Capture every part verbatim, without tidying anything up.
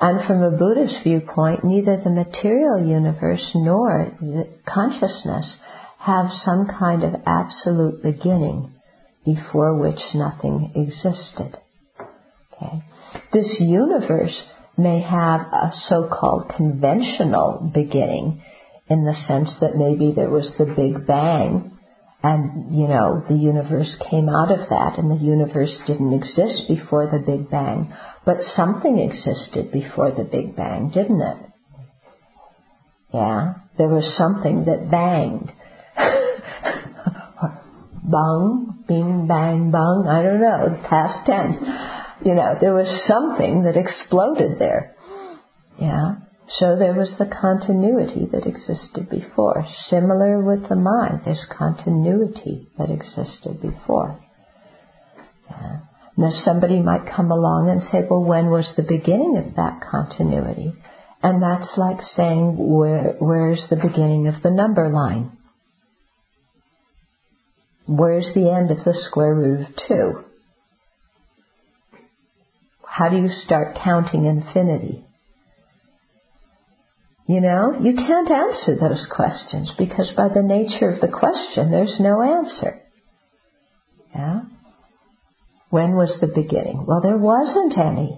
And from a Buddhist viewpoint, neither the material universe nor the consciousness have some kind of absolute beginning before which nothing existed. Okay? This universe may have a so-called conventional beginning, in the sense that maybe there was the Big Bang, and, you know, the universe came out of that, and the universe didn't exist before the Big Bang. But something existed before the Big Bang, didn't it? Yeah? There was something that banged. Bang, bing, bang, bang, I don't know, past tense. You know, there was something that exploded there. Yeah? So there was the continuity that existed before. Similar with the mind, there's continuity that existed before. Yeah. Now somebody might come along and say, well, when was the beginning of that continuity? And that's like saying, where, where's the beginning of the number line? Where's the end of the square root of two? How do you start counting infinity? You know, you can't answer those questions, because by the nature of the question, there's no answer. Yeah? When was the beginning? Well, there wasn't any.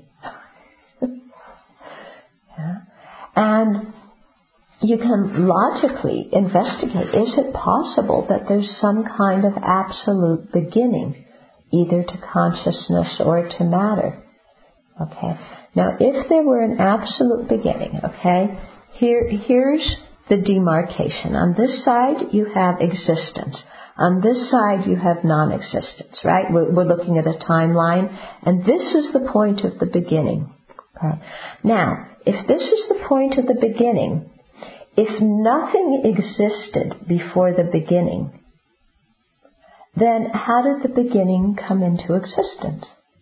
Yeah? And you can logically investigate, is it possible that there's some kind of absolute beginning, either to consciousness or to matter? Okay. Now, if there were an absolute beginning, okay, here, here's the demarcation. On this side, you have existence. On this side, you have non-existence, right? We're, we're looking at a timeline, and this is the point of the beginning. Okay. Now, if this is the point of the beginning, if nothing existed before the beginning, then how did the beginning come into existence?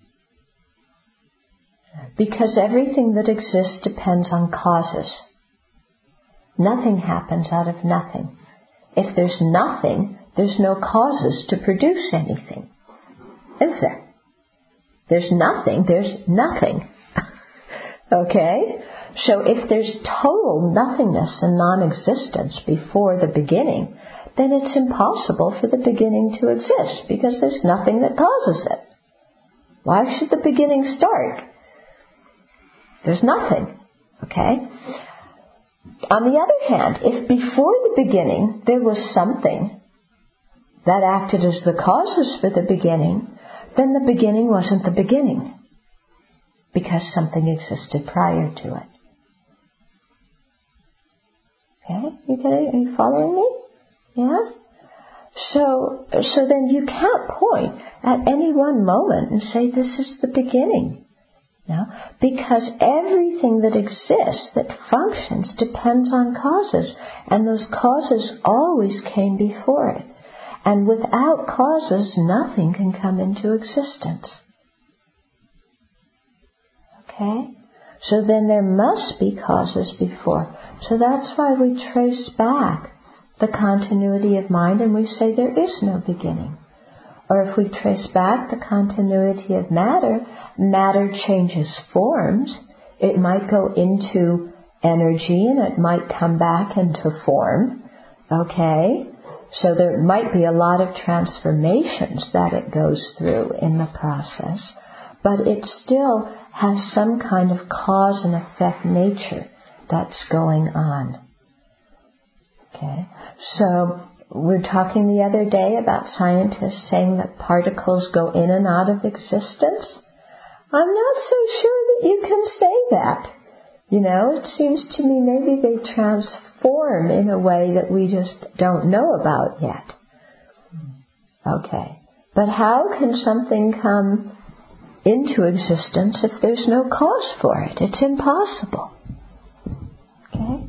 Because everything that exists depends on causes. Nothing happens out of nothing. If there's nothing, there's no causes to produce anything. Is there? There's nothing, there's nothing. Okay? So if there's total nothingness and non-existence before the beginning, then it's impossible for the beginning to exist, because there's nothing that causes it. Why should the beginning start? There's nothing. Okay? On the other hand, if before the beginning there was something that acted as the causes for the beginning, then the beginning wasn't the beginning, because something existed prior to it. Okay? You getting, are you following me? Yeah? So, so then you can't point at any one moment and say this is the beginning. No? Because everything that exists, that functions, depends on causes. And those causes always came before it. And without causes, nothing can come into existence. Okay? So then there must be causes before. So that's why we trace back the continuity of mind and we say there is no beginning. Or if we trace back the continuity of matter, matter changes forms. It might go into energy and it might come back into form. Okay? So there might be a lot of transformations that it goes through in the process. But it still has some kind of cause and effect nature that's going on. Okay? So we're talking the other day about scientists saying that particles go in and out of existence. I'm not so sure that you can say that. You know, it seems to me maybe they transform in a way that we just don't know about yet. Okay. But how can something come into existence if there's no cause for it? It's impossible. Okay?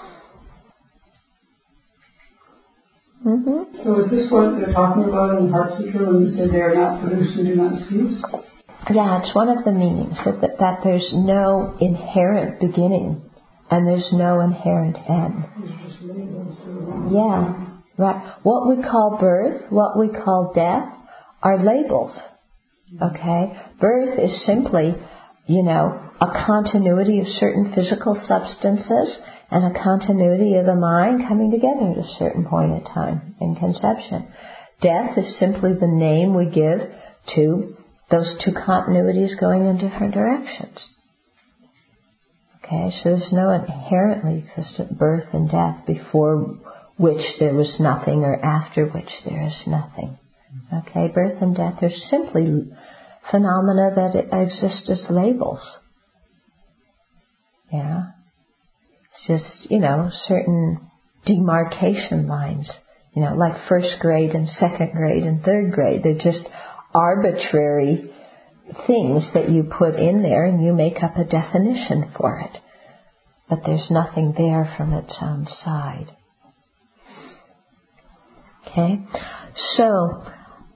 Mm-hmm. So is this what they're talking about in the Heart Sutra when you say they are not produced and do not cease? Yeah, it's one of the meanings, that, that, that there's no inherent beginning and there's no inherent end. Yeah, right. What we call birth, what we call death are labels. Okay? Birth is simply you know, a continuity of certain physical substances and a continuity of the mind coming together at a certain point in time in conception. Death is simply the name we give to those two continuities going in different directions. Okay, so there's no inherently existent birth and death before which there was nothing or after which there is nothing. Okay, birth and death are simply phenomena that exist as labels. Yeah. It's just, you know, certain demarcation lines, you know, like first grade and second grade and third grade. They're just arbitrary things that you put in there and you make up a definition for it. But there's nothing there from its own side. Okay? So,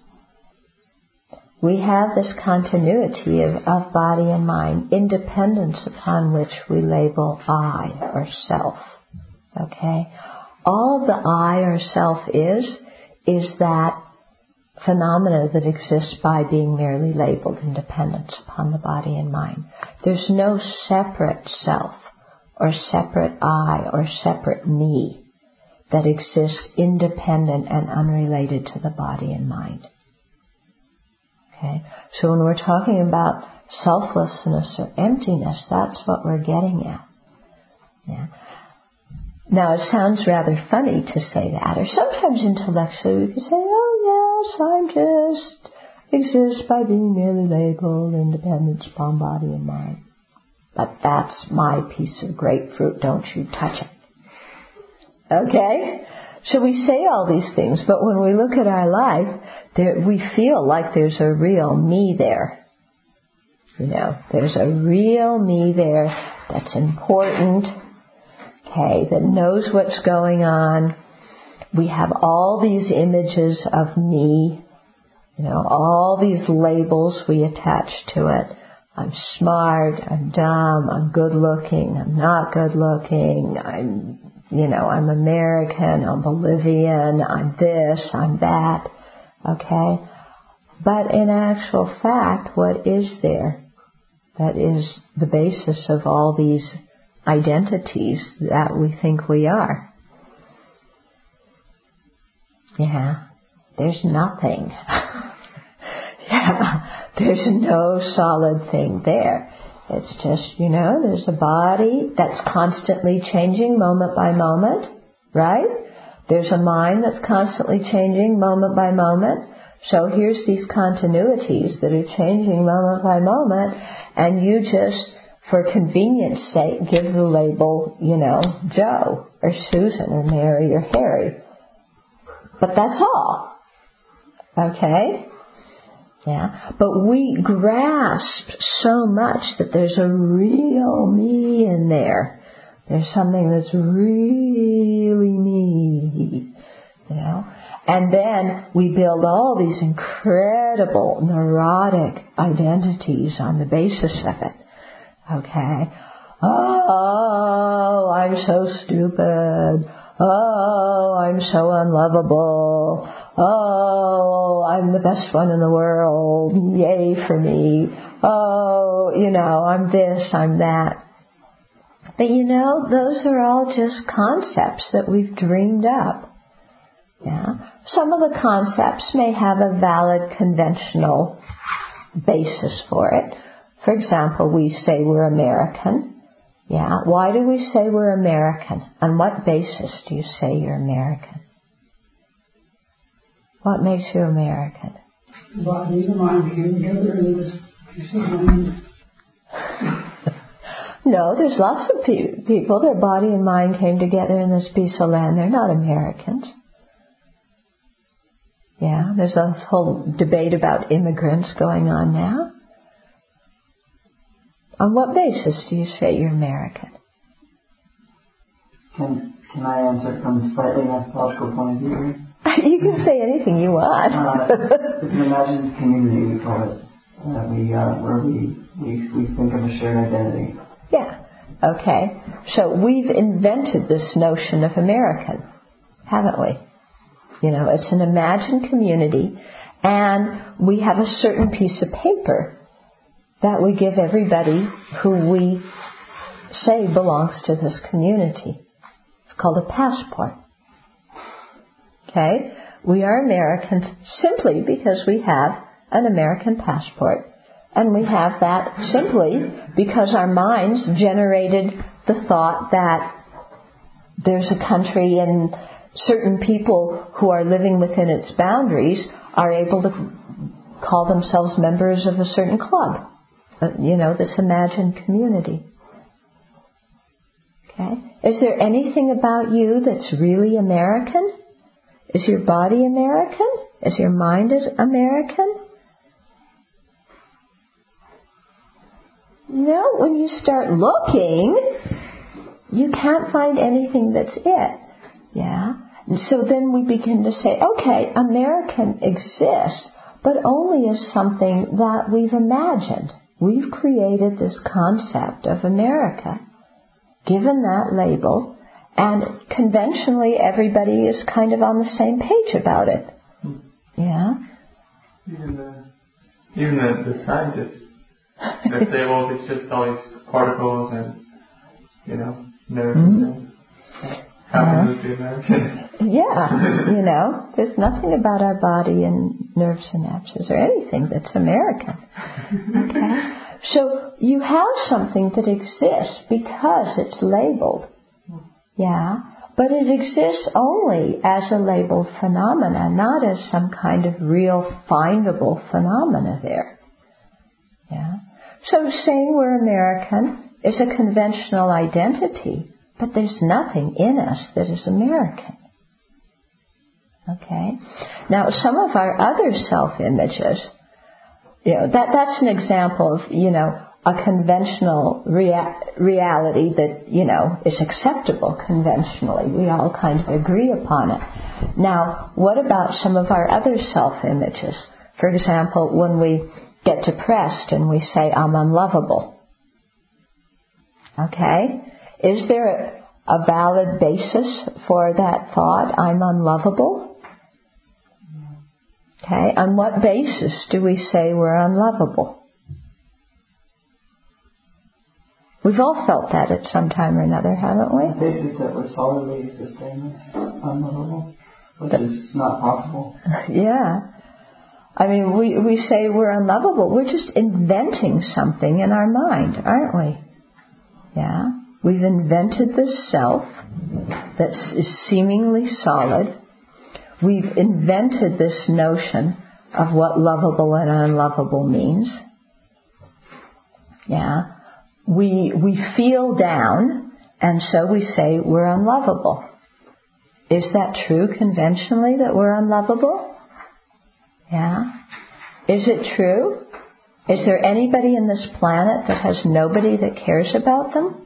we have this continuity of, of body and mind, independence upon which we label I or self. Okay? All the I or self is, is that phenomena that exists by being merely labeled independence upon the body and mind. There's no separate self or separate I or separate me that exists independent and unrelated to the body and mind. Okay? So when we're talking about selflessness or emptiness, that's what we're getting at. Yeah. Now it sounds rather funny to say that, or sometimes intellectually we could say, oh yes, I'm just exist by being merely labeled independence upon body and mind. But that's my piece of grapefruit, don't you touch it. Okay? So we say all these things, but when we look at our life, there, we feel like there's a real me there. You know, there's a real me there that's important, okay, that knows what's going on. We have all these images of me, you know, all these labels we attach to it. I'm smart, I'm dumb, I'm good looking, I'm not good looking, I'm, you know, I'm American, I'm Bolivian, I'm this, I'm that, okay? But in actual fact, what is there that is the basis of all these identities that we think we are? Yeah, there's nothing. Yeah, there's no solid thing there. It's just, you know, there's a body that's constantly changing moment by moment, right? There's a mind that's constantly changing moment by moment. So here's these continuities that are changing moment by moment, and you just, for convenience sake, give the label, you know, Joe or Susan or Mary or Harry. But that's all. Okay? Yeah, but we grasp so much that there's a real me in there. There's something that's really me, you know. And then we build all these incredible neurotic identities on the basis of it. Okay. Oh, I'm so stupid. Oh, I'm so unlovable. Oh, I'm the best one in the world. Yay for me. Oh, you know, I'm this, I'm that. But you know, those are all just concepts that we've dreamed up. Yeah. Some of the concepts may have a valid conventional basis for it. For example, we say we're American. Yeah. Why do we say we're American? On what basis do you say you're American? What makes you American? The body and the mind came together in this piece of land. No, there's lots of pe- people, their body and mind came together in this piece of land. They're not Americans. Yeah, there's a whole debate about immigrants going on now. On what basis do you say you're American? Can can I answer from a slightly anthropological point of view? You can say anything you want. uh, if you imagine community, we call it, uh, we uh, where we, we we think of a shared identity. Yeah. Okay. So we've invented this notion of American, haven't we? You know, it's an imagined community, and we have a certain piece of paper that we give everybody who we say belongs to this community. It's called a passport. Okay? We are Americans simply because we have an American passport. And we have that simply because our minds generated the thought that there's a country and certain people who are living within its boundaries are able to call themselves members of a certain club. You know, this imagined community. Okay? Is there anything about you that's really American? Is your body American? Is your mind American? No, when you start looking, you can't find anything that's it. Yeah? And so then we begin to say, okay, American exists, but only as something that we've imagined. We've created this concept of America, given that label, and conventionally everybody is kind of on the same page about it. Yeah? Even the, even the, the scientists, they say, well, it's just all these particles and, you know, nerves mm-hmm. and things. How can this be American? Yeah, you know, there's nothing about our body and nerve synapses or anything that's American. Okay? So you have something that exists because it's labeled. Yeah? But it exists only as a labeled phenomena, not as some kind of real findable phenomena there. Yeah? So saying we're American is a conventional identity, but there's nothing in us that is American. Okay? Now, some of our other self-images, you know, that, that's an example of, you know, a conventional rea- reality that, you know, is acceptable conventionally. We all kind of agree upon it. Now, what about some of our other self-images? For example, when we get depressed and we say, I'm unlovable. Okay? Is there a, a valid basis for that thought, I'm unlovable? Okay? On what basis do we say we're unlovable? We've all felt that at some time or another, haven't we? The basis that we're solidly existing is unlovable, which is not possible. Yeah. I mean, we, we say we're unlovable. We're just inventing something in our mind, aren't we? Yeah. We've invented this self that is seemingly solid. We've invented this notion of what lovable and unlovable means. Yeah. We we feel down, and so we say we're unlovable. Is that true conventionally, that we're unlovable? Yeah. Is it true? Is there anybody in this planet that has nobody that cares about them?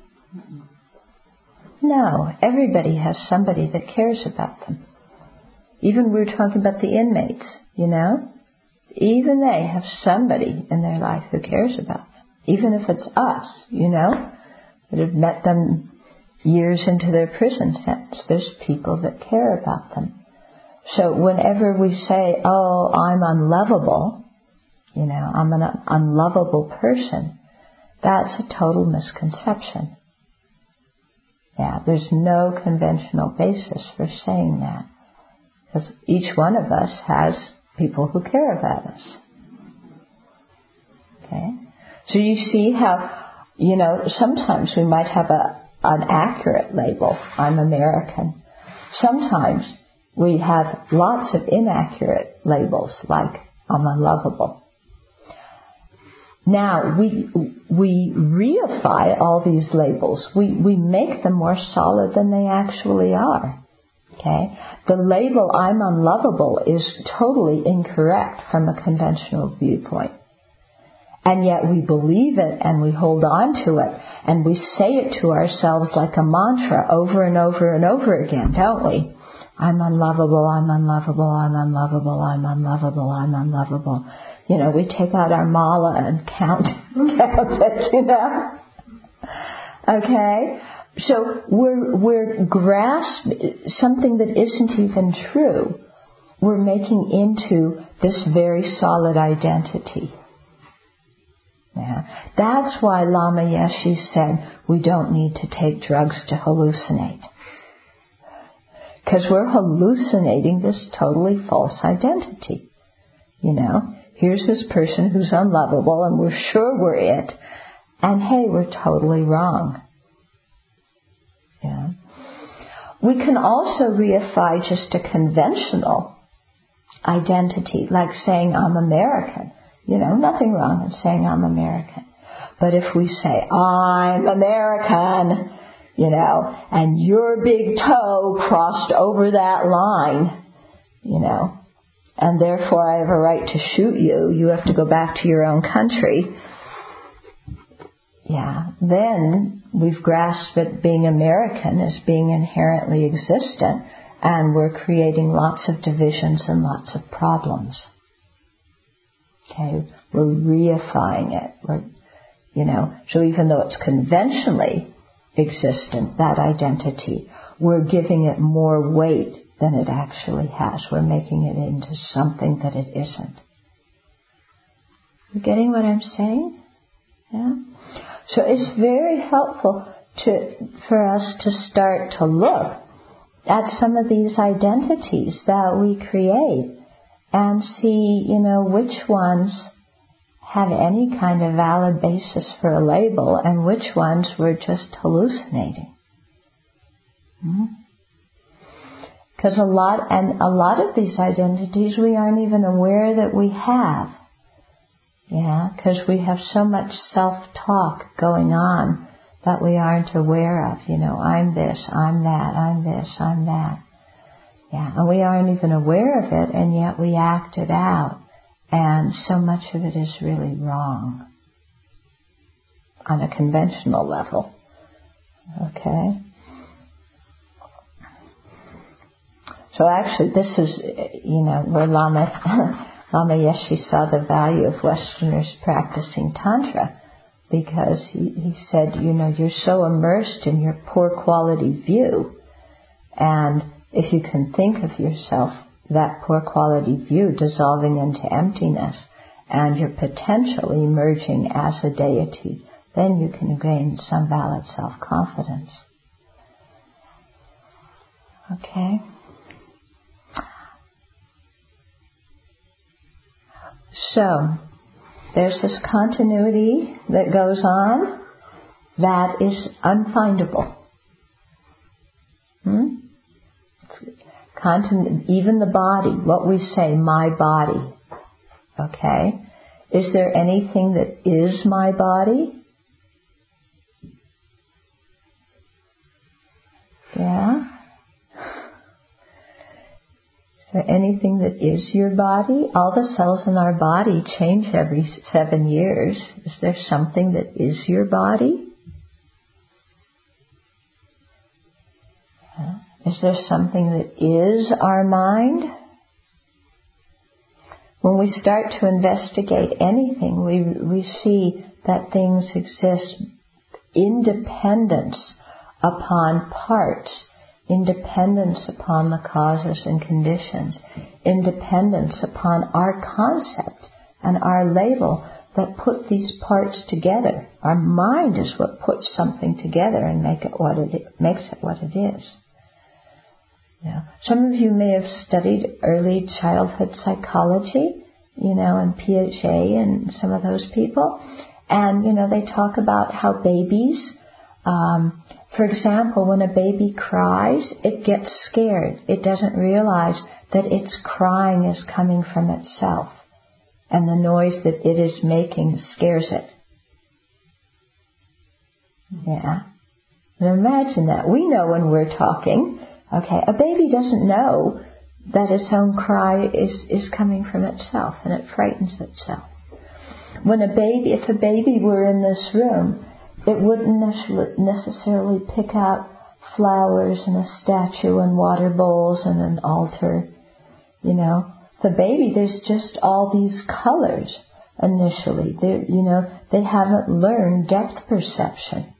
No. Everybody has somebody that cares about them. Even we were talking about the inmates, you know? Even they have somebody in their life who cares about them. Even if it's us, you know, that have met them years into their prison sentence. There's people that care about them. So whenever we say, oh, I'm unlovable, you know, I'm an unlovable person, that's a total misconception. Yeah, there's no conventional basis for saying that. Because each one of us has people who care about us. Okay? So you see how, you know, sometimes we might have a an accurate label, I'm American. Sometimes we have lots of inaccurate labels, like I'm unlovable. Now, we we reify all these labels. We, we make them more solid than they actually are. Okay? The label I'm unlovable is totally incorrect from a conventional viewpoint. And yet we believe it and we hold on to it and we say it to ourselves like a mantra over and over and over again, don't we? I'm unlovable, I'm unlovable, I'm unlovable, I'm unlovable, I'm unlovable. You know, we take out our mala and count, count it, you know? Okay? So we're, we're grasping something that isn't even true. We're making into this very solid identity. Yeah. That's why Lama Yeshe said we don't need to take drugs to hallucinate. Because we're hallucinating this totally false identity. You know, here's this person who's unlovable and we're sure we're it. And hey, we're totally wrong. Yeah. We can also reify just a conventional identity, like saying I'm American. You know, nothing wrong in saying I'm American. But if we say I'm American, you know, and your big toe crossed over that line, you know, and therefore I have a right to shoot you, you have to go back to your own country. Yeah, then we've grasped that being American as being inherently existent, and we're creating lots of divisions and lots of problems. Okay, we're reifying it. We're, you know, so even though it's conventionally existent, that identity, we're giving it more weight than it actually has. We're making it into something that it isn't. You getting what I'm saying? Yeah. So it's very helpful to for us to start to look at some of these identities that we create and see, you know, which ones have any kind of valid basis for a label and which ones we're just hallucinating. Because hmm? a lot, and a lot of these identities we aren't even aware that we have. Yeah, because we have so much self-talk going on that we aren't aware of. You know, I'm this, I'm that, I'm this, I'm that. Yeah, and we aren't even aware of it, and yet we act it out. And so much of it is really wrong on a conventional level. Okay? So actually, this is, you know, where Lama, Lama Yeshe saw the value of Westerners practicing Tantra, because he, he said, you know, you're so immersed in your poor quality view, and if you can think of yourself, that poor quality view dissolving into emptiness and your potential emerging as a deity, then you can gain some valid self-confidence. Okay? So, there's this continuity that goes on that is unfindable. Hmm? Continu- even the body, what we say, my body. Okay? Is there anything that is my body? Yeah? Is there anything that is your body? All the cells in our body change every seven years. Is there something that is your body? Yeah. Is there something that is our mind? When we start to investigate anything, we we see that things exist independence upon parts, independence upon the causes and conditions, independence upon our concept and our label that put these parts together. Our mind is what puts something together and make it what it makes it what it is. Yeah. Some of you may have studied early childhood psychology, you know, and Piaget and some of those people. And, you know, they talk about how babies, um, for example, when a baby cries, it gets scared. It doesn't realize that its crying is coming from itself. And the noise that it is making scares it. Yeah. And imagine that. We know when we're talking. Okay, a baby doesn't know that its own cry is, is coming from itself, and it frightens itself. When a baby, if a baby were in this room, it wouldn't necessarily pick out flowers and a statue and water bowls and an altar. You know, the baby, there's just all these colors initially. They're, you know, they haven't learned depth perception.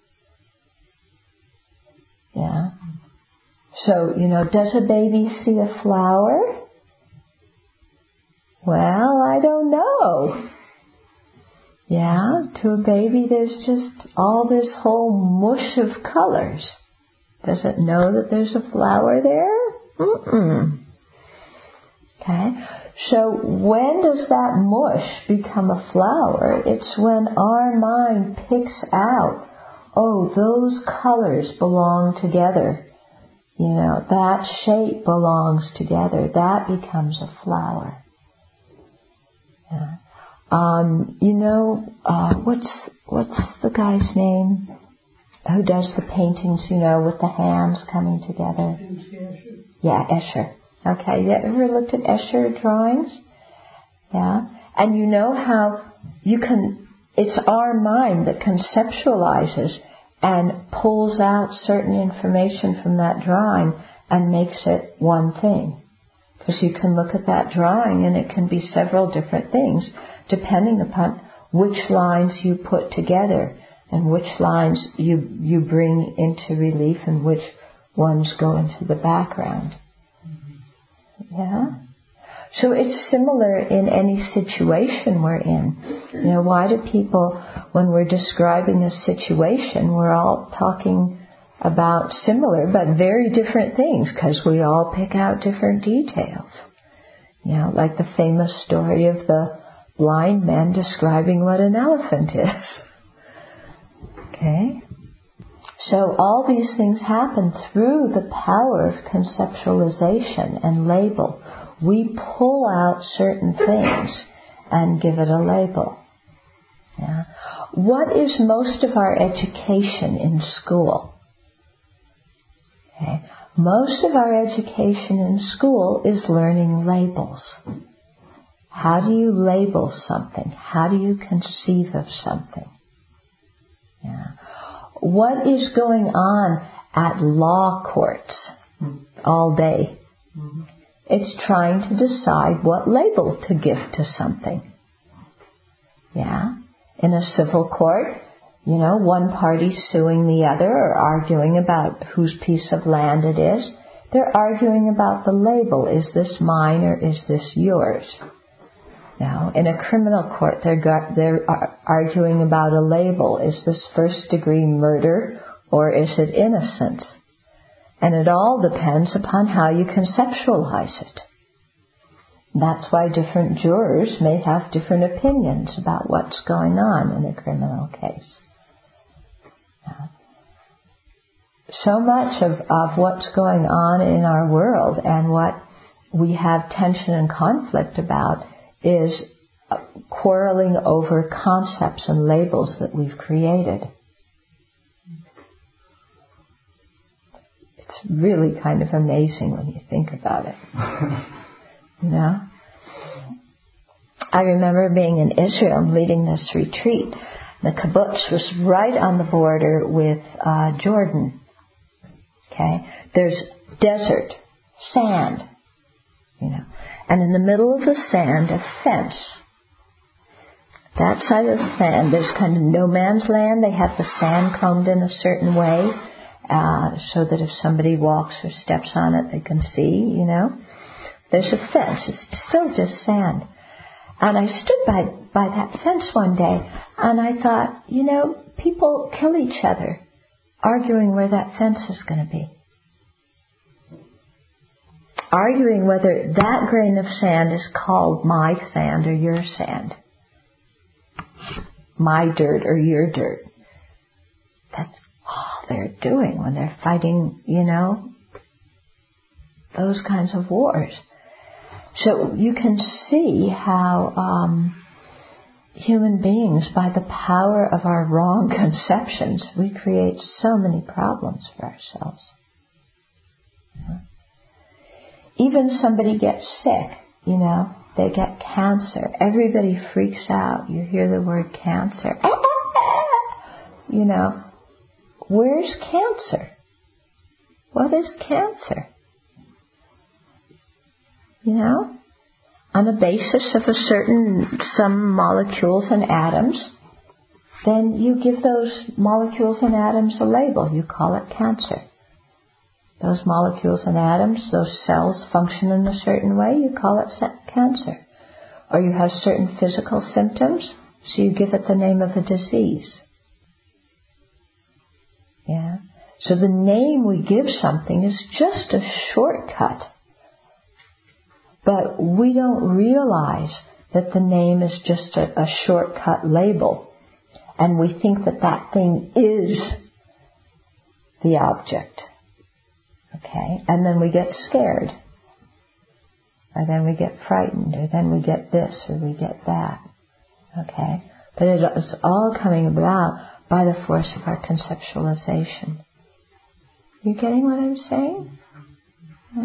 Yeah. So, you know, does a baby see a flower? Well, I don't know. Yeah, to a baby, there's just all this whole mush of colors. Does it know that there's a flower there? Mm-mm. Okay? So when does that mush become a flower? It's when our mind picks out, oh, those colors belong together. You know, that shape belongs together. That becomes a flower. Yeah. Um, you know, uh, what's what's the guy's name who does the paintings, you know, with the hands coming together? Yeah, Escher. Okay, you ever looked at Escher drawings? Yeah. And you know how you can, it's our mind that conceptualizes and pulls out certain information from that drawing and makes it one thing. Because you can look at that drawing and it can be several different things depending upon which lines you put together and which lines you you bring into relief and which ones go into the background. Yeah? So it's similar in any situation we're in. You know, why do people, when we're describing a situation, we're all talking about similar but very different things because we all pick out different details. You know, like the famous story of the blind man describing what an elephant is. Okay? So all these things happen through the power of conceptualization and label. We pull out certain things and give it a label. Yeah. What is most of our education in school? Okay. Most of our education in school is learning labels. How do you label something? How do you conceive of something? Yeah. What is going on at law courts all day? Mm-hmm. It's trying to decide what label to give to something. Yeah. In a civil court, you know, one party's suing the other or arguing about whose piece of land it is. They're arguing about the label. Is this mine or is this yours? Now, in a criminal court, they're, got, they're arguing about a label. Is this first degree murder or is it innocent? And it all depends upon how you conceptualize it. That's why different jurors may have different opinions about what's going on in a criminal case. So much of, of what's going on in our world and what we have tension and conflict about is quarreling over concepts and labels that we've created. It's really kind of amazing when you think about it. You know? I remember being in Israel and leading this retreat. The kibbutz was right on the border with uh, Jordan. Okay? There's desert, sand, you know. And in the middle of the sand, a fence. That side of the sand, there's kind of no man's land. They have the sand combed in a certain way uh, so that if somebody walks or steps on it, they can see, you know. There's a fence. It's still just sand. And I stood by, by that fence one day and I thought, you know, people kill each other arguing where that fence is going to be. Arguing whether that grain of sand is called my sand or your sand. My dirt or your dirt. That's all they're doing when they're fighting, you know, those kinds of wars. So you can see how um, human beings, by the power of our wrong conceptions, we create so many problems for ourselves. Yeah. Even somebody gets sick, you know, they get cancer. Everybody freaks out. You hear the word cancer. You know, where's cancer? What is cancer? You know, on the basis of a certain, some molecules and atoms, then you give those molecules and atoms a label. You call it cancer. Those molecules and atoms, those cells function in a certain way, you call it cancer. Or you have certain physical symptoms, So you give it the name of a disease. Yeah. So the name we give something is just a shortcut. But we don't realize that the name is just a, a shortcut label. And we think that that thing is the object. Okay? And then we get scared. Or then we get frightened. Or then we get this or we get that. Okay? But it's all coming about by the force of our conceptualization. You getting what I'm saying? Hmm?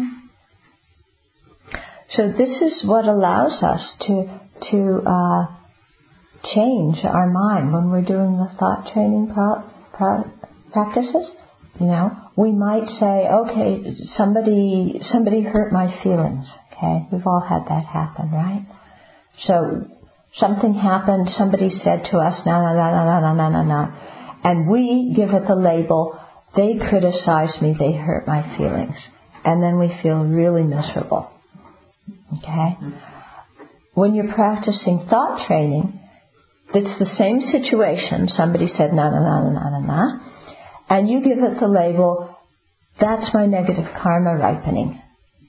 So this is what allows us to to uh, change our mind when we're doing the thought training pro- pro- practices. You know, we might say, okay, somebody somebody hurt my feelings. Okay, we've all had that happen, right? So something happened. Somebody said to us, no, no, no, no, no, no, no, no, and we give it the label. They criticized me. They hurt my feelings, and then we feel really miserable. Okay? When you're practicing thought training, it's the same situation. Somebody said, no, no, no, no, no, no. And you give it the label, that's my negative karma ripening.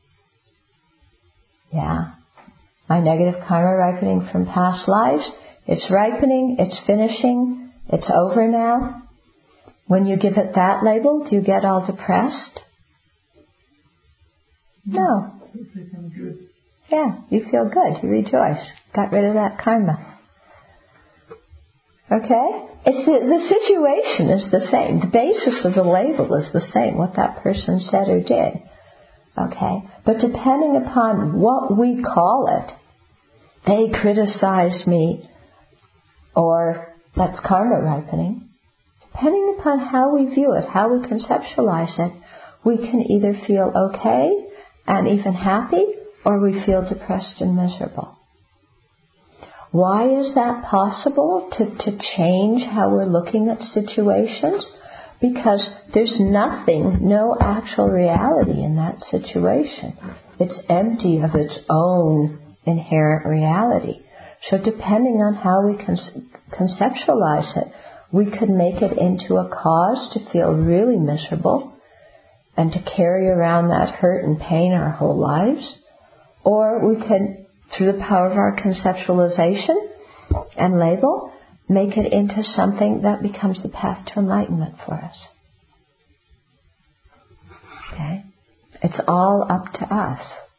Yeah. My negative karma ripening from past lives. It's ripening, it's finishing, it's over now. When you give it that label, do you get all depressed? No. Yeah, you feel good. You rejoice. Got rid of that karma. Okay? It's the, the situation is the same. The basis of the label is the same, what that person said or did. Okay? But depending upon what we call it, they criticized me, or that's karma ripening. Depending upon how we view it, how we conceptualize it, we can either feel okay and even happy, or we feel depressed and miserable. Why is that possible, to, to change how we're looking at situations? Because there's nothing, no actual reality in that situation. It's empty of its own inherent reality. So depending on how we con- conceptualize it, we could make it into a cause to feel really miserable and to carry around that hurt and pain our whole lives. Or we could, through the power of our conceptualization and label, make it into something that becomes the path to enlightenment for us. Okay? It's all up to us.